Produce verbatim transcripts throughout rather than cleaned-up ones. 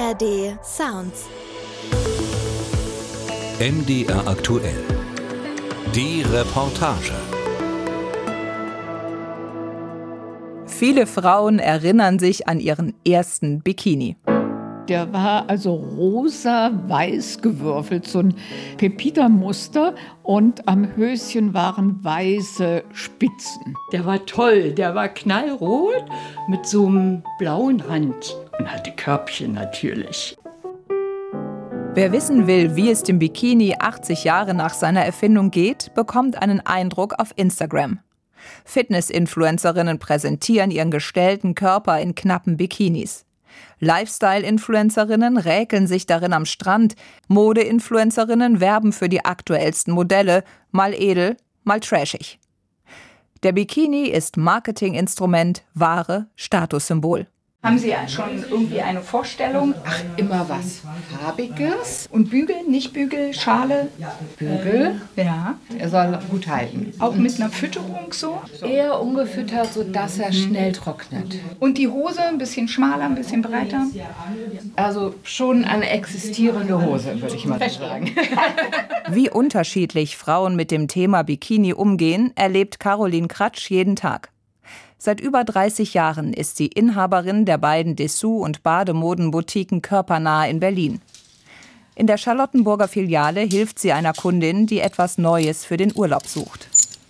R D Sounds. M D R aktuell. Die Reportage. Viele Frauen erinnern sich an ihren ersten Bikini. Der war also rosa-weiß gewürfelt, so ein Pepita-Muster, und am Höschen waren weiße Spitzen. Der war toll, der war knallrot mit so einem blauen Rand und hatte Körbchen natürlich. Wer wissen will, wie es dem Bikini achtzig Jahre nach seiner Erfindung geht, bekommt einen Eindruck auf Instagram. Fitness-Influencerinnen präsentieren ihren gestellten Körper in knappen Bikinis. Lifestyle-Influencerinnen räkeln sich darin am Strand. Mode-Influencerinnen werben für die aktuellsten Modelle, mal edel, mal trashig. Der Bikini ist Marketinginstrument, Ware, Statussymbol. Haben Sie schon irgendwie eine Vorstellung? Ach, immer was Farbiges. Und Bügel, nicht Bügel, Schale? Bügel? Ja. Er soll gut halten. Auch mit einer Fütterung so? Eher ungefüttert, sodass er schnell trocknet. Und die Hose ein bisschen schmaler, ein bisschen breiter? Also schon eine existierende Hose, würde ich mal so sagen. Wie unterschiedlich Frauen mit dem Thema Bikini umgehen, erlebt Caroline Kratsch jeden Tag. Seit über dreißig Jahren ist sie Inhaberin der beiden Dessous- und Bademodenboutiquen Körpernah in Berlin. In der Charlottenburger Filiale hilft sie einer Kundin, die etwas Neues für den Urlaub sucht.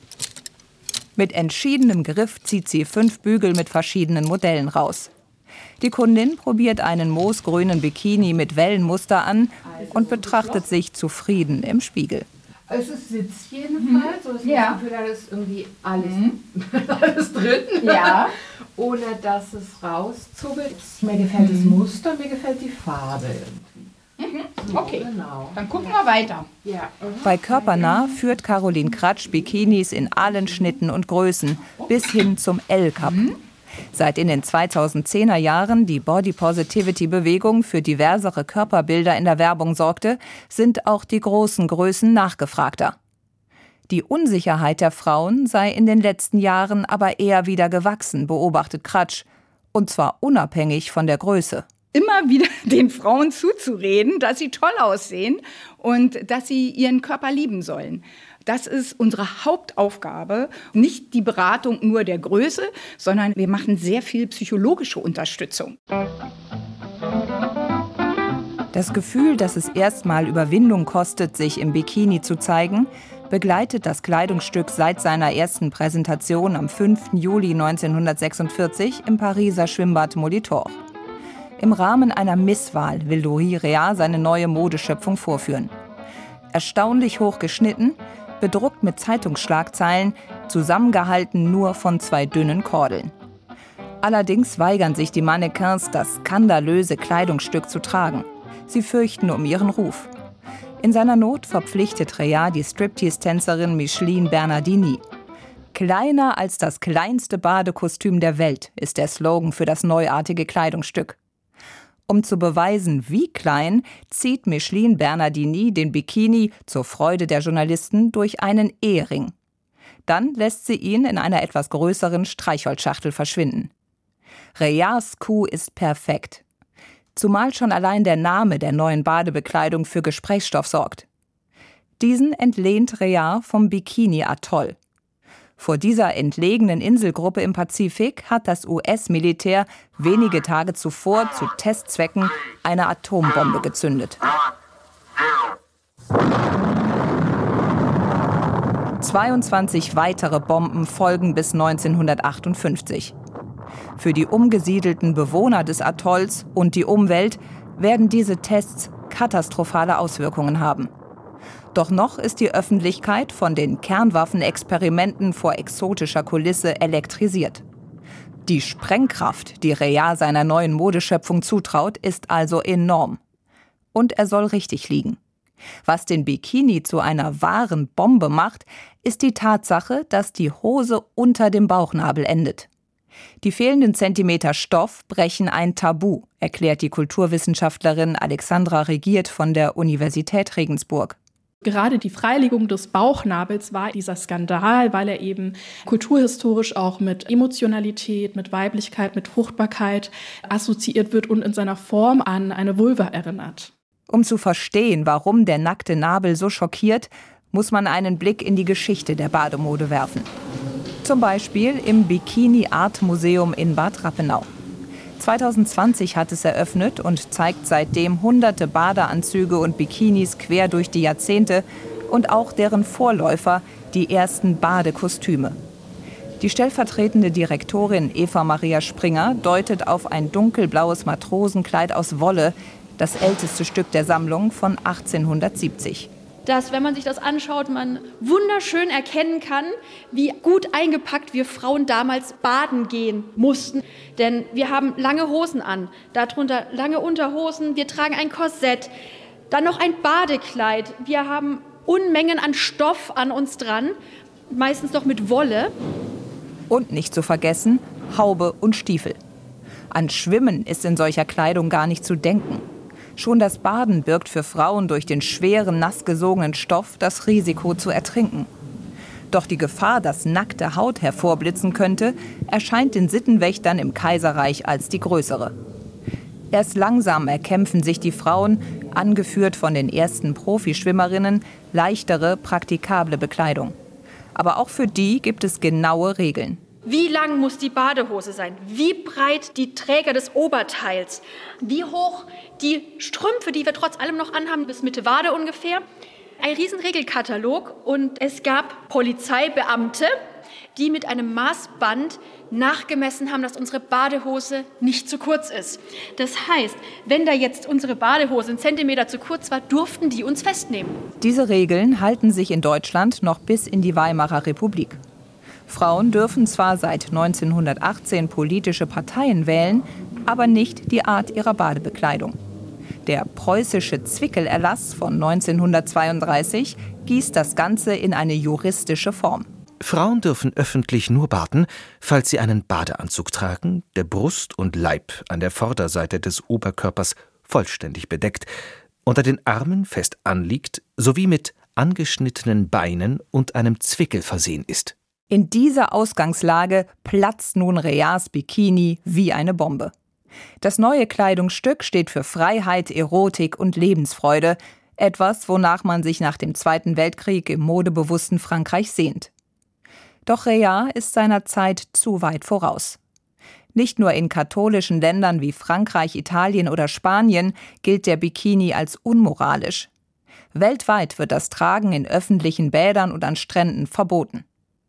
Mit entschiedenem Griff zieht sie fünf Bügel mit verschiedenen Modellen raus. Die Kundin probiert einen moosgrünen Bikini mit Wellenmuster an und betrachtet sich zufrieden im Spiegel. Es ist Sitz jedenfalls, so dass man Ja. das Gefühl hat, ist irgendwie alles, alles drin, Ja. ohne dass es rauszubbelt. Mir gefällt das Muster, mir gefällt die Farbe irgendwie. So, Okay, genau. dann gucken wir weiter. Ja. Bei Körpernah führt Caroline Kratsch Bikinis in allen Schnitten und Größen bis hin zum L-Cup. Seit in den zweitausendzehner Jahren die Body-Positivity-Bewegung für diversere Körperbilder in der Werbung sorgte, sind auch die großen Größen nachgefragter. Die Unsicherheit der Frauen sei in den letzten Jahren aber eher wieder gewachsen, beobachtet Kratsch. Und zwar unabhängig von der Größe. Immer wieder den Frauen zuzureden, dass sie toll aussehen und dass sie ihren Körper lieben sollen. Das ist unsere Hauptaufgabe, nicht die Beratung nur der Größe, sondern wir machen sehr viel psychologische Unterstützung. Das Gefühl, dass es erstmal Überwindung kostet, sich im Bikini zu zeigen, begleitet das Kleidungsstück seit seiner ersten Präsentation am fünften Juli neunzehnhundertsechsundvierzig im Pariser Schwimmbad Molitor. Im Rahmen einer Misswahl will Louis Réard seine neue Modeschöpfung vorführen. Erstaunlich hoch geschnitten, bedruckt mit Zeitungsschlagzeilen, zusammengehalten nur von zwei dünnen Kordeln. Allerdings weigern sich die Mannequins, das skandalöse Kleidungsstück zu tragen. Sie fürchten um ihren Ruf. In seiner Not verpflichtet Réard die Striptease-Tänzerin Micheline Bernardini. Kleiner als das kleinste Badekostüm der Welt ist der Slogan für das neuartige Kleidungsstück. Um zu beweisen, wie klein, zieht Micheline Bernardini den Bikini zur Freude der Journalisten durch einen Ehering. Dann lässt sie ihn in einer etwas größeren Streichholzschachtel verschwinden. Réards Coup ist perfekt. Zumal schon allein der Name der neuen Badebekleidung für Gesprächsstoff sorgt. Diesen entlehnt Réard vom Bikini-Atoll. Vor dieser entlegenen Inselgruppe im Pazifik hat das U S-Militär wenige Tage zuvor zu Testzwecken eine Atombombe gezündet. zweiundzwanzig weitere Bomben folgen bis neunzehnhundertachtundfünfzig. Für die umgesiedelten Bewohner des Atolls und die Umwelt werden diese Tests katastrophale Auswirkungen haben. Doch noch ist die Öffentlichkeit von den Kernwaffenexperimenten vor exotischer Kulisse elektrisiert. Die Sprengkraft, die Réard seiner neuen Modeschöpfung zutraut, ist also enorm. Und er soll richtig liegen. Was den Bikini zu einer wahren Bombe macht, ist die Tatsache, dass die Hose unter dem Bauchnabel endet. Die fehlenden Zentimeter Stoff brechen ein Tabu, erklärt die Kulturwissenschaftlerin Alexandra Regiert von der Universität Regensburg. Gerade die Freilegung des Bauchnabels war dieser Skandal, weil er eben kulturhistorisch auch mit Emotionalität, mit Weiblichkeit, mit Fruchtbarkeit assoziiert wird und in seiner Form an eine Vulva erinnert. Um zu verstehen, warum der nackte Nabel so schockiert, muss man einen Blick in die Geschichte der Bademode werfen. Zum Beispiel im Bikini Art Museum in Bad Rappenau. zwanzig zwanzig hat es eröffnet und zeigt seitdem hunderte Badeanzüge und Bikinis quer durch die Jahrzehnte und auch deren Vorläufer, die ersten Badekostüme. Die stellvertretende Direktorin Eva Maria Springer deutet auf ein dunkelblaues Matrosenkleid aus Wolle, das älteste Stück der Sammlung von achtzehnhundertsiebzig. Dass, wenn man sich das anschaut, man wunderschön erkennen kann, wie gut eingepackt wir Frauen damals baden gehen mussten. Denn wir haben lange Hosen an, darunter lange Unterhosen, wir tragen ein Korsett, dann noch ein Badekleid. Wir haben Unmengen an Stoff an uns dran, meistens noch mit Wolle. Und nicht zu vergessen, Haube und Stiefel. An Schwimmen ist in solcher Kleidung gar nicht zu denken. Schon das Baden birgt für Frauen durch den schweren, nass gesogenen Stoff das Risiko zu ertrinken. Doch die Gefahr, dass nackte Haut hervorblitzen könnte, erscheint den Sittenwächtern im Kaiserreich als die größere. Erst langsam erkämpfen sich die Frauen, angeführt von den ersten Profischwimmerinnen, leichtere, praktikable Bekleidung. Aber auch für die gibt es genaue Regeln. Wie lang muss die Badehose sein? Wie breit die Träger des Oberteils? Wie hoch die Strümpfe, die wir trotz allem noch anhaben, bis Mitte Wade ungefähr? Ein Riesenregelkatalog und es gab Polizeibeamte, die mit einem Maßband nachgemessen haben, dass unsere Badehose nicht zu kurz ist. Das heißt, wenn da jetzt unsere Badehose einen Zentimeter zu kurz war, durften die uns festnehmen. Diese Regeln halten sich in Deutschland noch bis in die Weimarer Republik. Frauen dürfen zwar seit neunzehnhundertachtzehn politische Parteien wählen, aber nicht die Art ihrer Badebekleidung. Der preußische Zwickelerlass von neunzehnhundertzweiunddreißig gießt das Ganze in eine juristische Form. Frauen dürfen öffentlich nur baden, falls sie einen Badeanzug tragen, der Brust und Leib an der Vorderseite des Oberkörpers vollständig bedeckt, unter den Armen fest anliegt, sowie mit angeschnittenen Beinen und einem Zwickel versehen ist. In dieser Ausgangslage platzt nun Reas Bikini wie eine Bombe. Das neue Kleidungsstück steht für Freiheit, Erotik und Lebensfreude, etwas, wonach man sich nach dem Zweiten Weltkrieg im modebewussten Frankreich sehnt. Doch Rea ist seiner Zeit zu weit voraus. Nicht nur in katholischen Ländern wie Frankreich, Italien oder Spanien gilt der Bikini als unmoralisch. Weltweit wird das Tragen in öffentlichen Bädern und an Stränden verboten.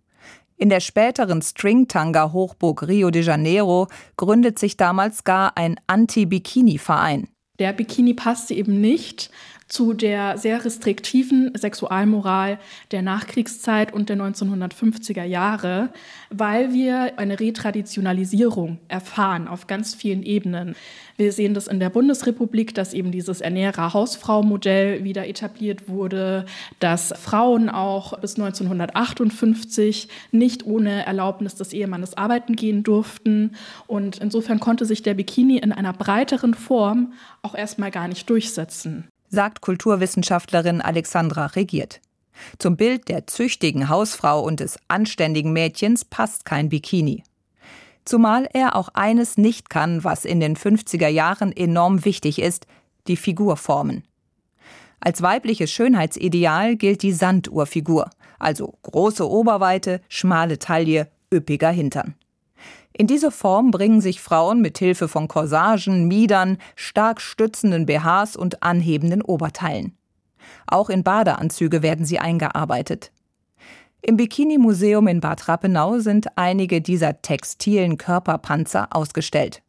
In der späteren Stringtanga-Hochburg Rio de Janeiro gründet sich damals gar ein Anti-Bikini-Verein. Der Bikini passte eben nicht zu der sehr restriktiven Sexualmoral der Nachkriegszeit und der neunzehnhundertfünfziger Jahre, weil wir eine Retraditionalisierung erfahren auf ganz vielen Ebenen. Wir sehen das in der Bundesrepublik, dass eben dieses Ernährer-Hausfrau-Modell wieder etabliert wurde, dass Frauen auch bis neunzehnhundertachtundfünfzig nicht ohne Erlaubnis des Ehemannes arbeiten gehen durften. Und insofern konnte sich der Bikini in einer breiteren Form auch erstmal gar nicht durchsetzen, sagt Kulturwissenschaftlerin Alexandra Regiert. Zum Bild der züchtigen Hausfrau und des anständigen Mädchens passt kein Bikini. Zumal er auch eines nicht kann, was in den fünfziger Jahren enorm wichtig ist, die Figur formen. Als weibliches Schönheitsideal gilt die Sanduhrfigur, also große Oberweite, schmale Taille, üppiger Hintern. In diese Form bringen sich Frauen mit Hilfe von Corsagen, Miedern, stark stützenden B Hs und anhebenden Oberteilen. Auch in Badeanzüge werden sie eingearbeitet. Im Bikini-Museum in Bad Rappenau sind einige dieser textilen Körperpanzer ausgestellt.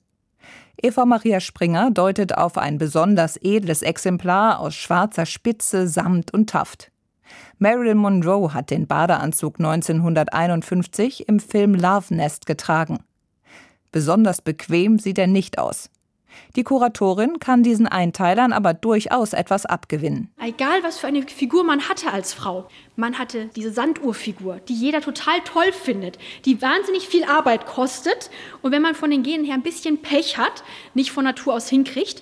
Eva Maria Springer deutet auf ein besonders edles Exemplar aus schwarzer Spitze, Samt und Taft. Marilyn Monroe hat den Badeanzug neunzehnhunderteinundfünfzig im Film Love Nest getragen. Besonders bequem sieht er nicht aus. Die Kuratorin kann diesen Einteilern aber durchaus etwas abgewinnen. Egal, was für eine Figur man hatte als Frau. Man hatte diese Sanduhrfigur, die jeder total toll findet, die wahnsinnig viel Arbeit kostet und wenn man von den Genen her ein bisschen Pech hat, nicht von Natur aus hinkriegt.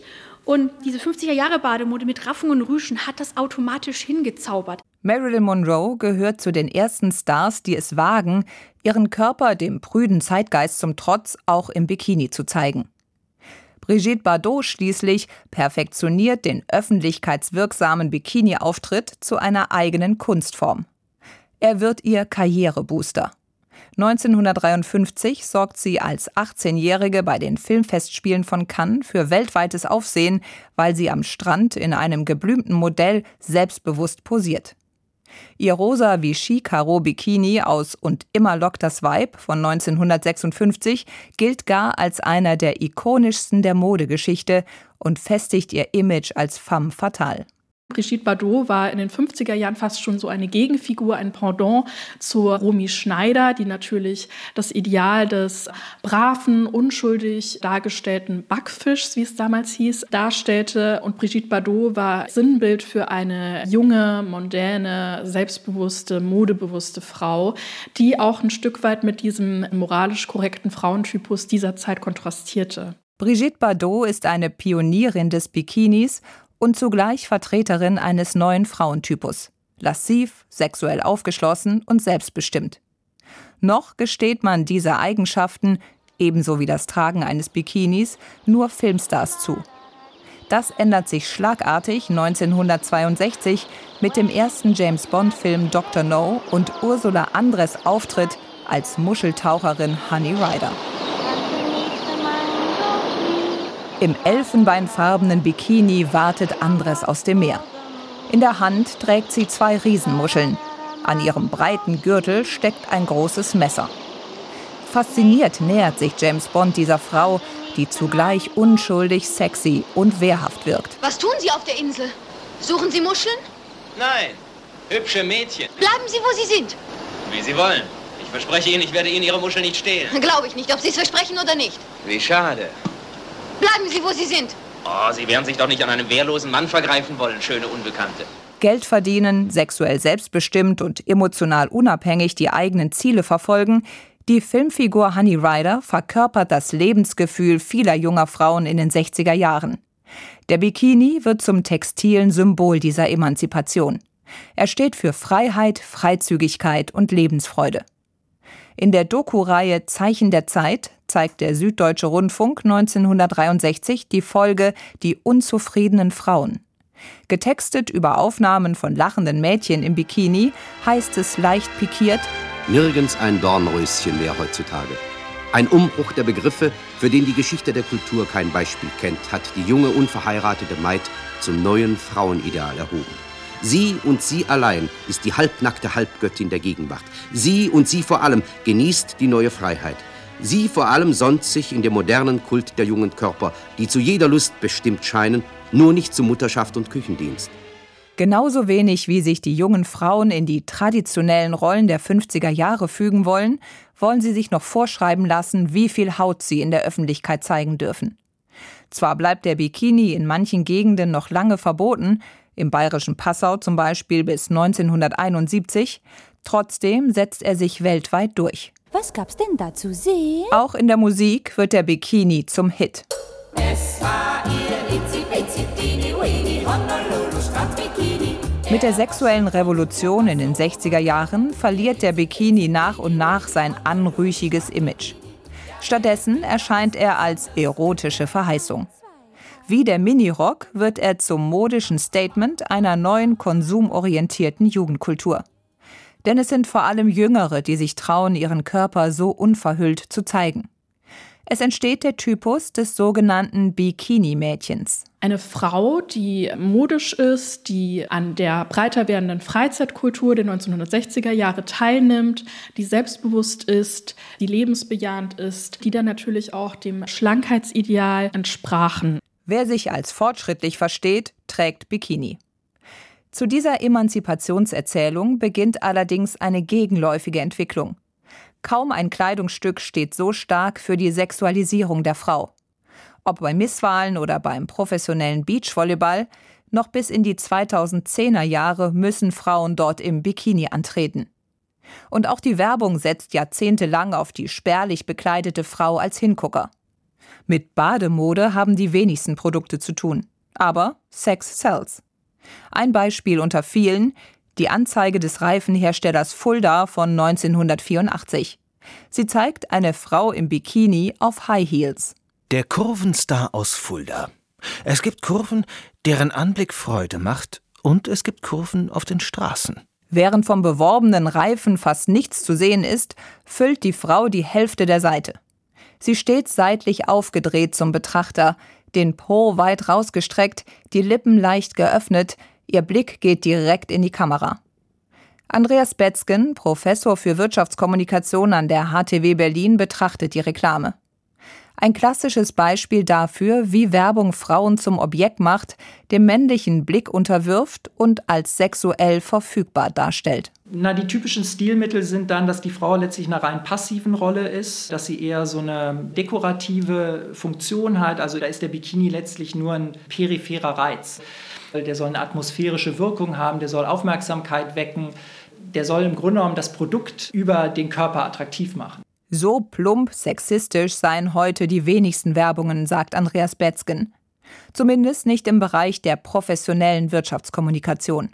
Und diese fünfziger-Jahre-Bademode mit Raffen und Rüschen hat das automatisch hingezaubert. Marilyn Monroe gehört zu den ersten Stars, die es wagen, ihren Körper dem prüden Zeitgeist zum Trotz auch im Bikini zu zeigen. Brigitte Bardot schließlich perfektioniert den öffentlichkeitswirksamen Bikini-Auftritt zu einer eigenen Kunstform. Er wird ihr Karrierebooster. neunzehnhundertdreiundfünfzig sorgt sie als achtzehnjährige bei den Filmfestspielen von Cannes für weltweites Aufsehen, weil sie am Strand in einem geblümten Modell selbstbewusst posiert. Ihr rosa Vichy-Karo-Bikini aus Und immer lockt das Weib von neunzehnhundertsechsundfünfzig gilt gar als einer der ikonischsten der Modegeschichte und festigt ihr Image als femme fatale. Brigitte Bardot war in den fünfziger Jahren fast schon so eine Gegenfigur, ein Pendant zur Romy Schneider, die natürlich das Ideal des braven, unschuldig dargestellten Backfischs, wie es damals hieß, darstellte. Und Brigitte Bardot war Sinnbild für eine junge, mondäne, selbstbewusste, modebewusste Frau, die auch ein Stück weit mit diesem moralisch korrekten Frauentypus dieser Zeit kontrastierte. Brigitte Bardot ist eine Pionierin des Bikinis und zugleich Vertreterin eines neuen Frauentypus. Lassiv, sexuell aufgeschlossen und selbstbestimmt. Noch gesteht man diese Eigenschaften, ebenso wie das Tragen eines Bikinis, nur Filmstars zu. Das ändert sich schlagartig neunzehnhundertzweiundsechzig mit dem ersten James-Bond-Film Doktor No und Ursula Andress' Auftritt als Muscheltaucherin Honey Rider. Im elfenbeinfarbenen Bikini wartet Andress aus dem Meer. In der Hand trägt sie zwei Riesenmuscheln. An ihrem breiten Gürtel steckt ein großes Messer. Fasziniert nähert sich James Bond dieser Frau, die zugleich unschuldig, sexy und wehrhaft wirkt. Was tun Sie auf der Insel? Suchen Sie Muscheln? Nein, hübsche Mädchen. Bleiben Sie, wo Sie sind. Wie Sie wollen. Ich verspreche Ihnen, ich werde Ihnen Ihre Muschel nicht stehlen. Glaube ich nicht, ob Sie es versprechen oder nicht. Wie schade. Bleiben Sie, wo Sie sind. Oh, Sie werden sich doch nicht an einem wehrlosen Mann vergreifen wollen, schöne Unbekannte. Geld verdienen, sexuell selbstbestimmt und emotional unabhängig die eigenen Ziele verfolgen. Die Filmfigur Honey Rider verkörpert das Lebensgefühl vieler junger Frauen in den sechziger Jahren. Der Bikini wird zum textilen Symbol dieser Emanzipation. Er steht für Freiheit, Freizügigkeit und Lebensfreude. In der Doku-Reihe Zeichen der Zeit zeigt der Süddeutsche Rundfunk neunzehnhundertdreiundsechzig die Folge Die unzufriedenen Frauen. Getextet über Aufnahmen von lachenden Mädchen im Bikini heißt es leicht pikiert: Nirgends ein Dornröschen mehr heutzutage. Ein Umbruch der Begriffe, für den die Geschichte der Kultur kein Beispiel kennt, hat die junge, unverheiratete Maid zum neuen Frauenideal erhoben. Sie und sie allein ist die halbnackte Halbgöttin der Gegenwart. Sie und sie vor allem genießt die neue Freiheit. Sie vor allem sonnt sich in dem modernen Kult der jungen Körper, die zu jeder Lust bestimmt scheinen, nur nicht zu Mutterschaft und Küchendienst. Genauso wenig wie sich die jungen Frauen in die traditionellen Rollen der fünfziger Jahre fügen wollen, wollen sie sich noch vorschreiben lassen, wie viel Haut sie in der Öffentlichkeit zeigen dürfen. Zwar bleibt der Bikini in manchen Gegenden noch lange verboten, im bayerischen Passau zum Beispiel bis neunzehnhunderteinundsiebzig, trotzdem setzt er sich weltweit durch. Was gab's denn da zu sehen? Auch in der Musik wird der Bikini zum Hit. Es war ihr Itzi Bitzi Dini Weini Honolulu Strandbikini. Mit der sexuellen Revolution in den sechziger Jahren verliert der Bikini nach und nach sein anrüchiges Image. Stattdessen erscheint er als erotische Verheißung. Wie der Minirock wird er zum modischen Statement einer neuen konsumorientierten Jugendkultur. Denn es sind vor allem Jüngere, die sich trauen, ihren Körper so unverhüllt zu zeigen. Es entsteht der Typus des sogenannten Bikini-Mädchens. Eine Frau, die modisch ist, die an der breiter werdenden Freizeitkultur der neunzehnhundertsechziger Jahre teilnimmt, die selbstbewusst ist, die lebensbejahend ist, die dann natürlich auch dem Schlankheitsideal entsprachen. Wer sich als fortschrittlich versteht, trägt Bikini. Zu dieser Emanzipationserzählung beginnt allerdings eine gegenläufige Entwicklung. Kaum ein Kleidungsstück steht so stark für die Sexualisierung der Frau. Ob bei Misswahlen oder beim professionellen Beachvolleyball, noch bis in die zweitausendzehner Jahre müssen Frauen dort im Bikini antreten. Und auch die Werbung setzt jahrzehntelang auf die spärlich bekleidete Frau als Hingucker. Mit Bademode haben die wenigsten Produkte zu tun. Aber Sex sells. Ein Beispiel unter vielen: die Anzeige des Reifenherstellers Fulda von neunzehnhundertvierundachtzig. Sie zeigt eine Frau im Bikini auf High Heels. Der Kurvenstar aus Fulda. Es gibt Kurven, deren Anblick Freude macht, und es gibt Kurven auf den Straßen. Während vom beworbenen Reifen fast nichts zu sehen ist, füllt die Frau die Hälfte der Seite. Sie steht seitlich aufgedreht zum Betrachter, den Po weit rausgestreckt, die Lippen leicht geöffnet, ihr Blick geht direkt in die Kamera. Andreas Betzgen, Professor für Wirtschaftskommunikation an der H T W Berlin, betrachtet die Reklame. Ein klassisches Beispiel dafür, wie Werbung Frauen zum Objekt macht, dem männlichen Blick unterwirft und als sexuell verfügbar darstellt. Na, die typischen Stilmittel sind dann, dass die Frau letztlich in einer rein passiven Rolle ist, dass sie eher so eine dekorative Funktion hat. Also da ist der Bikini letztlich nur ein peripherer Reiz. Der soll eine atmosphärische Wirkung haben, der soll Aufmerksamkeit wecken, der soll im Grunde genommen das Produkt über den Körper attraktiv machen. So plump sexistisch seien heute die wenigsten Werbungen, sagt Andreas Betzgen. Zumindest nicht im Bereich der professionellen Wirtschaftskommunikation.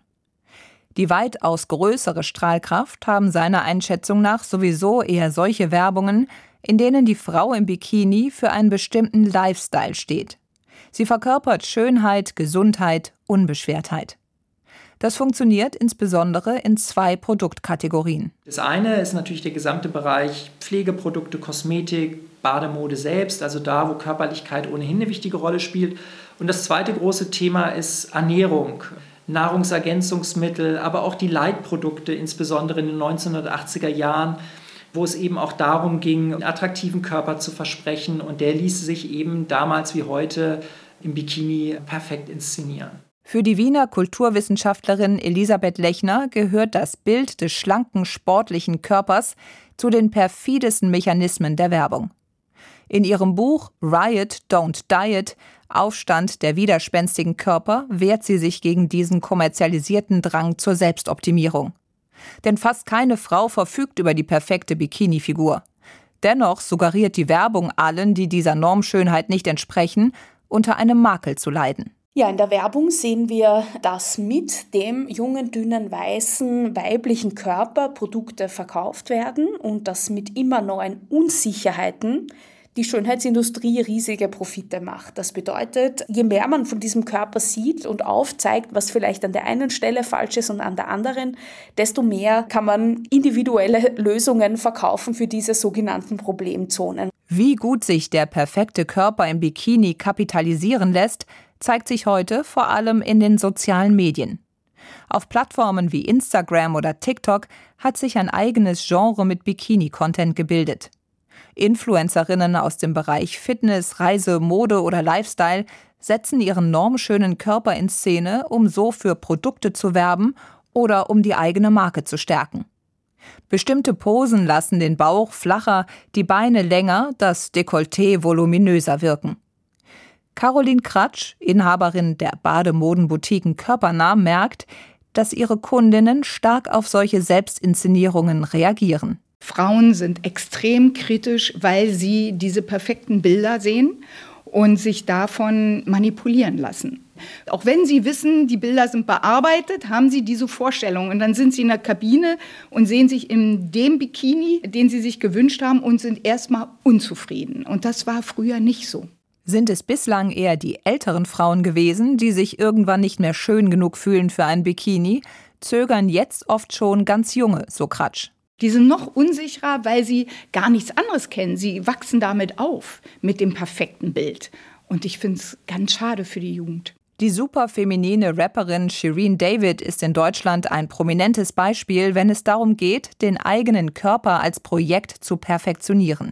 Die weitaus größere Strahlkraft haben seiner Einschätzung nach sowieso eher solche Werbungen, in denen die Frau im Bikini für einen bestimmten Lifestyle steht. Sie verkörpert Schönheit, Gesundheit, Unbeschwertheit. Das funktioniert insbesondere in zwei Produktkategorien. Das eine ist natürlich der gesamte Bereich Pflegeprodukte, Kosmetik, Bademode selbst, also da, wo Körperlichkeit ohnehin eine wichtige Rolle spielt. Und das zweite große Thema ist Ernährung, Nahrungsergänzungsmittel, aber auch die Leitprodukte, insbesondere in den neunzehnhundertachtziger Jahren, wo es eben auch darum ging, einen attraktiven Körper zu versprechen. Und der ließ sich eben damals wie heute im Bikini perfekt inszenieren. Für die Wiener Kulturwissenschaftlerin Elisabeth Lechner gehört das Bild des schlanken, sportlichen Körpers zu den perfidesten Mechanismen der Werbung. In ihrem Buch Riot, Don't Diet – Aufstand der widerspenstigen Körper wehrt sie sich gegen diesen kommerzialisierten Drang zur Selbstoptimierung. Denn fast keine Frau verfügt über die perfekte Bikini-Figur. Dennoch suggeriert die Werbung allen, die dieser Normschönheit nicht entsprechen, unter einem Makel zu leiden. Ja, in der Werbung sehen wir, dass mit dem jungen, dünnen, weißen, weiblichen Körper Produkte verkauft werden und dass mit immer neuen Unsicherheiten die Schönheitsindustrie riesige Profite macht. Das bedeutet, je mehr man von diesem Körper sieht und aufzeigt, was vielleicht an der einen Stelle falsch ist und an der anderen, desto mehr kann man individuelle Lösungen verkaufen für diese sogenannten Problemzonen. Wie gut sich der perfekte Körper im Bikini kapitalisieren lässt, zeigt sich heute vor allem in den sozialen Medien. Auf Plattformen wie Instagram oder TikTok hat sich ein eigenes Genre mit Bikini-Content gebildet. Influencerinnen aus dem Bereich Fitness, Reise, Mode oder Lifestyle setzen ihren normschönen Körper in Szene, um so für Produkte zu werben oder um die eigene Marke zu stärken. Bestimmte Posen lassen den Bauch flacher, die Beine länger, das Dekolleté voluminöser wirken. Caroline Kratsch, Inhaberin der Bademodenboutiquen Körpernah, merkt, dass ihre Kundinnen stark auf solche Selbstinszenierungen reagieren. Frauen sind extrem kritisch, weil sie diese perfekten Bilder sehen und sich davon manipulieren lassen. Auch wenn sie wissen, die Bilder sind bearbeitet, haben sie diese Vorstellung. Und dann sind sie in der Kabine und sehen sich in dem Bikini, den sie sich gewünscht haben, und sind erstmal unzufrieden. Und das war früher nicht so. Sind es bislang eher die älteren Frauen gewesen, die sich irgendwann nicht mehr schön genug fühlen für ein Bikini, zögern jetzt oft schon ganz junge, so Kratsch. Die sind noch unsicherer, weil sie gar nichts anderes kennen. Sie wachsen damit auf, mit dem perfekten Bild. Und ich finde es ganz schade für die Jugend. Die superfeminine Rapperin Shirin David ist in Deutschland ein prominentes Beispiel, wenn es darum geht, den eigenen Körper als Projekt zu perfektionieren.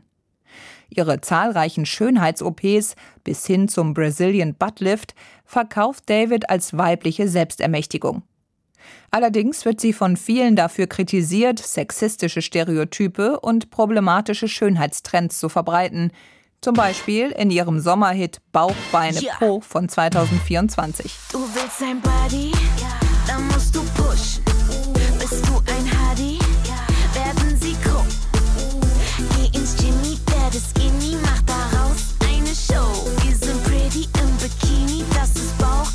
Ihre zahlreichen Schönheits-O Ps bis hin zum Brazilian Buttlift verkauft David als weibliche Selbstermächtigung. Allerdings wird sie von vielen dafür kritisiert, sexistische Stereotype und problematische Schönheitstrends zu verbreiten. Zum Beispiel in ihrem Sommerhit Bauch, Beine, Ja. Po von zweitausendvierundzwanzig. Du willst ein Body? Dann musst du pushen. Bist du ein Hardy? Werden sie gucken. Geh ins Genie, werde skinny, mach daraus eine Show. Wir sind pretty im Bikini, das ist Bauch,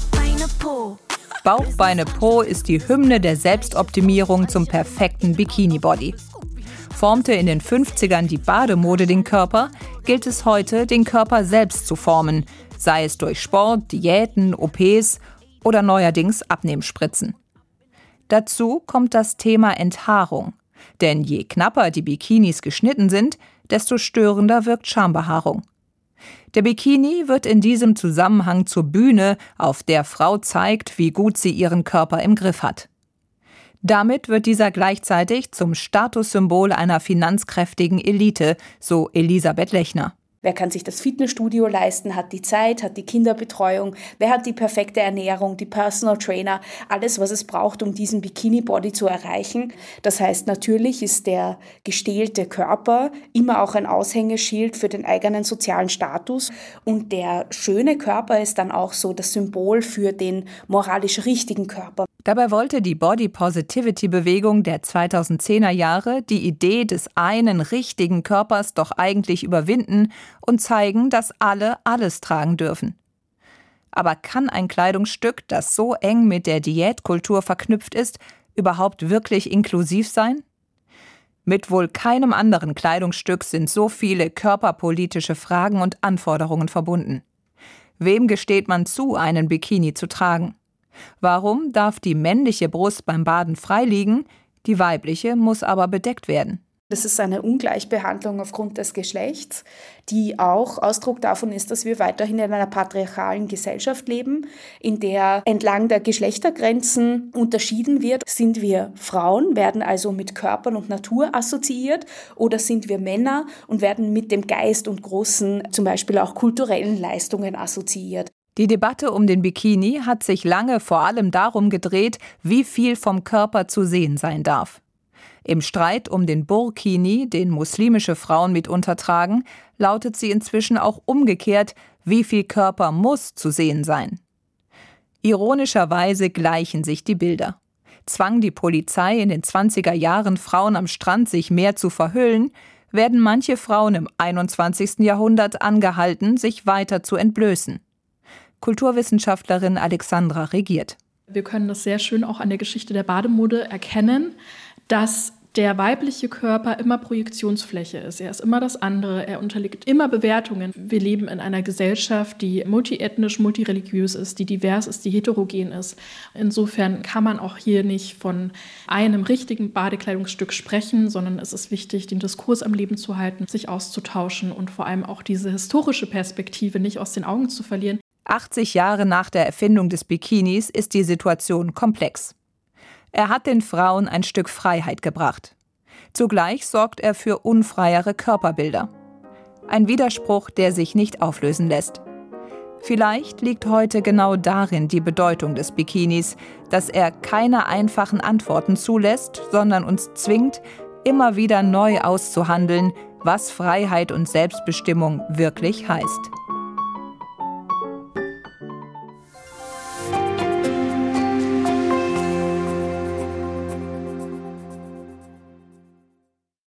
Bauch, Beine, Po ist die Hymne der Selbstoptimierung zum perfekten Bikini-Body. Formte in den fünfzigern die Bademode den Körper, gilt es heute, den Körper selbst zu formen, sei es durch Sport, Diäten, O Ps oder neuerdings Abnehmspritzen. Dazu kommt das Thema Enthaarung. Denn je knapper die Bikinis geschnitten sind, desto störender wirkt Schambehaarung. Der Bikini wird in diesem Zusammenhang zur Bühne, auf der Frau zeigt, wie gut sie ihren Körper im Griff hat. Damit wird dieser gleichzeitig zum Statussymbol einer finanzkräftigen Elite, so Elisabeth Lechner. Wer kann sich das Fitnessstudio leisten, hat die Zeit, hat die Kinderbetreuung, wer hat die perfekte Ernährung, die Personal Trainer, alles, was es braucht, um diesen Bikini-Body zu erreichen. Das heißt, natürlich ist der gestählte Körper immer auch ein Aushängeschild für den eigenen sozialen Status und der schöne Körper ist dann auch so das Symbol für den moralisch richtigen Körper. Dabei wollte die Body-Positivity-Bewegung der zweitausendzehner Jahre die Idee des einen richtigen Körpers doch eigentlich überwinden und zeigen, dass alle alles tragen dürfen. Aber kann ein Kleidungsstück, das so eng mit der Diätkultur verknüpft ist, überhaupt wirklich inklusiv sein? Mit wohl keinem anderen Kleidungsstück sind so viele körperpolitische Fragen und Anforderungen verbunden. Wem gesteht man zu, einen Bikini zu tragen? Warum darf die männliche Brust beim Baden frei liegen, die weibliche muss aber bedeckt werden? Das ist eine Ungleichbehandlung aufgrund des Geschlechts, die auch Ausdruck davon ist, dass wir weiterhin in einer patriarchalen Gesellschaft leben, in der entlang der Geschlechtergrenzen unterschieden wird. Sind wir Frauen, werden also mit Körpern und Natur assoziiert, oder sind wir Männer und werden mit dem Geist und großen, zum Beispiel auch kulturellen Leistungen assoziiert? Die Debatte um den Bikini hat sich lange vor allem darum gedreht, wie viel vom Körper zu sehen sein darf. Im Streit um den Burkini, den muslimische Frauen mitunter tragen, lautet sie inzwischen auch umgekehrt, wie viel Körper muss zu sehen sein. Ironischerweise gleichen sich die Bilder. Zwang die Polizei in den zwanziger Jahren Frauen am Strand, sich mehr zu verhüllen, werden manche Frauen im einundzwanzigsten Jahrhundert angehalten, sich weiter zu entblößen. Kulturwissenschaftlerin Alexandra Regiert. Wir können das sehr schön auch an der Geschichte der Bademode erkennen, dass der weibliche Körper immer Projektionsfläche ist. Er ist immer das andere, er unterliegt immer Bewertungen. Wir leben in einer Gesellschaft, die multiethnisch, multireligiös ist, die divers ist, die heterogen ist. Insofern kann man auch hier nicht von einem richtigen Badekleidungsstück sprechen, sondern es ist wichtig, den Diskurs am Leben zu halten, sich auszutauschen und vor allem auch diese historische Perspektive nicht aus den Augen zu verlieren. achtzig Jahre nach der Erfindung des Bikinis ist die Situation komplex. Er hat den Frauen ein Stück Freiheit gebracht. Zugleich sorgt er für unfreiere Körperbilder. Ein Widerspruch, der sich nicht auflösen lässt. Vielleicht liegt heute genau darin die Bedeutung des Bikinis, dass er keine einfachen Antworten zulässt, sondern uns zwingt, immer wieder neu auszuhandeln, was Freiheit und Selbstbestimmung wirklich heißt.